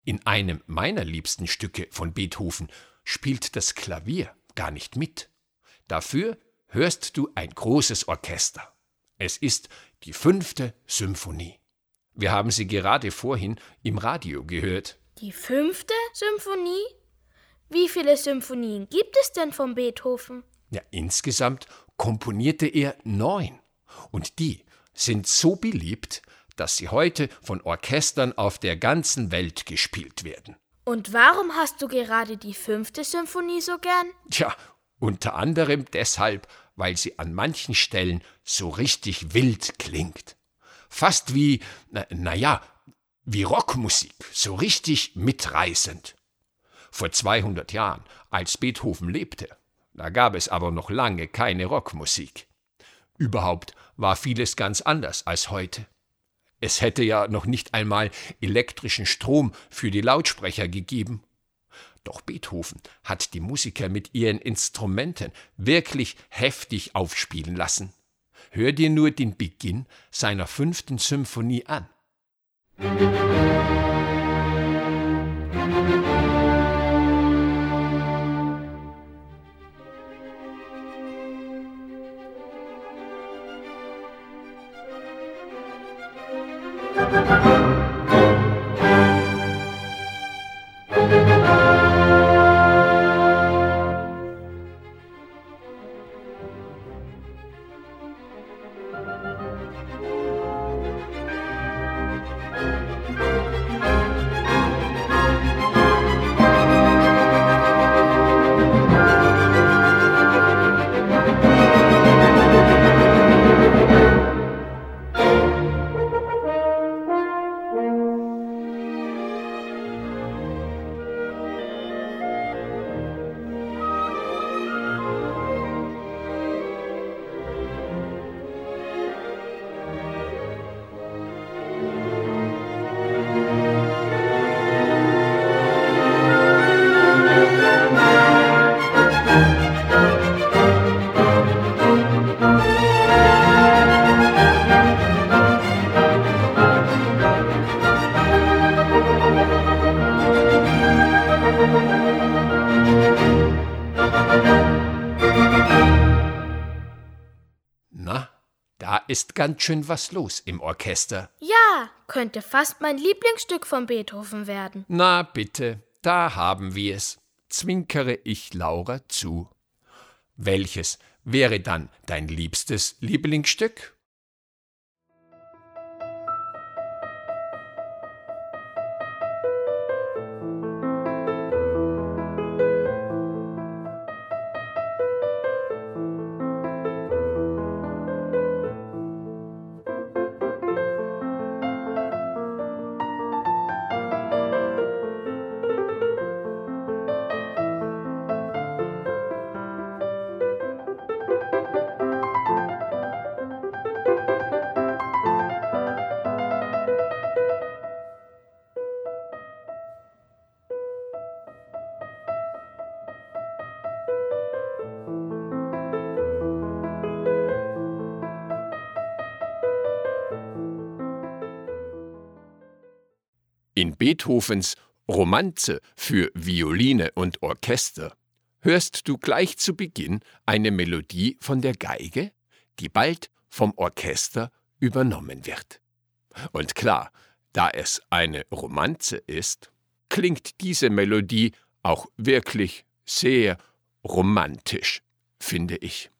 In einem meiner liebsten Stücke von Beethoven spielt das Klavier gar nicht mit. Dafür hörst du ein großes Orchester. Es ist die 5. Symphonie. Wir haben sie gerade vorhin im Radio gehört. Die 5. Symphonie? Wie viele Symphonien gibt es denn von Beethoven? Ja, insgesamt komponierte er 9. Und die sind so beliebt, dass sie heute von Orchestern auf der ganzen Welt gespielt werden. Und warum hast du gerade die 5. Symphonie so gern? Tja, unter anderem deshalb, weil sie an manchen Stellen so richtig wild klingt. Fast wie, wie Rockmusik, so richtig mitreißend. Vor 200 Jahren, als Beethoven lebte, da gab es aber noch lange keine Rockmusik. Überhaupt war vieles ganz anders als heute. Es hätte ja noch nicht einmal elektrischen Strom für die Lautsprecher gegeben. Doch Beethoven hat die Musiker mit ihren Instrumenten wirklich heftig aufspielen lassen. Hör dir nur den Beginn seiner 5. Symphonie an. Da ist ganz schön was los im Orchester. Ja, könnte fast mein Lieblingsstück von Beethoven werden. Na bitte, da haben wir es, zwinkere ich Laura zu. Welches wäre dann dein liebstes Lieblingsstück? In Beethovens Romanze für Violine und Orchester hörst du gleich zu Beginn eine Melodie von der Geige, die bald vom Orchester übernommen wird. Und klar, da es eine Romanze ist, klingt diese Melodie auch wirklich sehr romantisch, finde ich.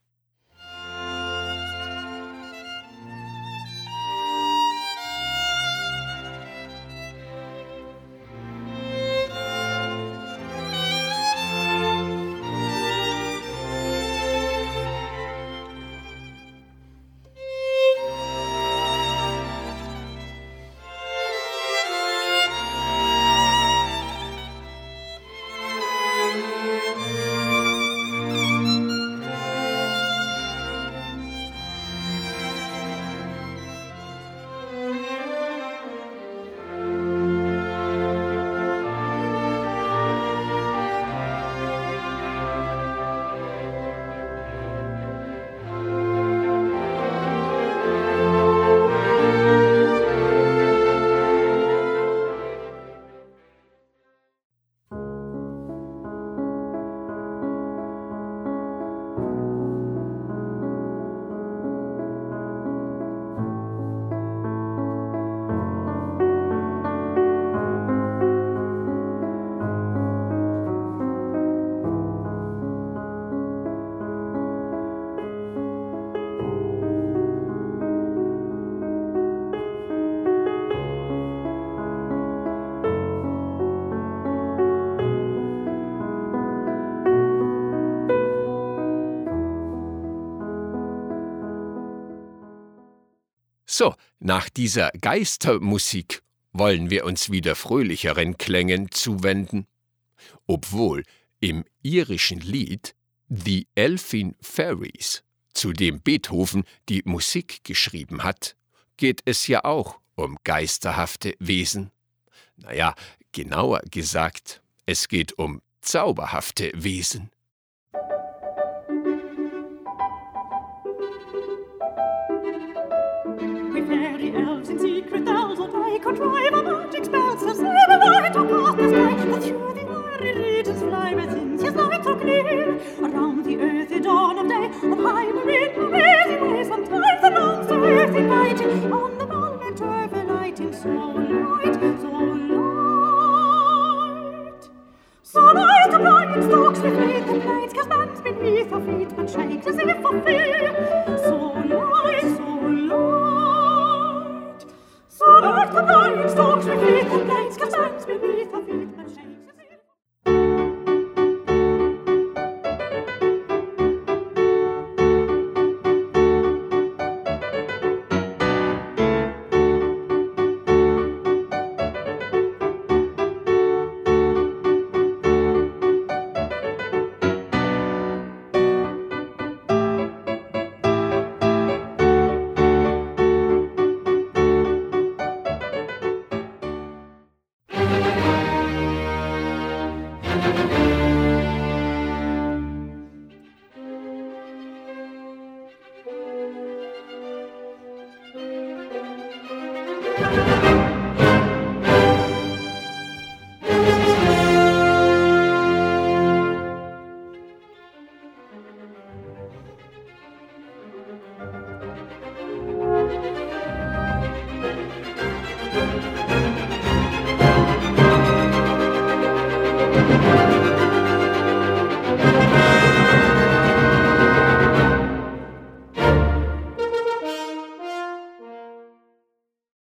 So, nach dieser Geistermusik wollen wir uns wieder fröhlicheren Klängen zuwenden. Obwohl im irischen Lied The Elfin Fairies, zu dem Beethoven die Musik geschrieben hat, geht es ja auch um geisterhafte Wesen. Naja, genauer gesagt, es geht um zauberhafte Wesen. We fairy elves in secret elves all day contrive a magic spell so save light across the sky that through the airy regions fly where things his light so clear around the earthy dawn of day on high marine amazing ways sometimes announced the earth inviting on the velvet turf alighting so light so light the blind stalks with faith and lights cast bands beneath her feet but shakes as if for fear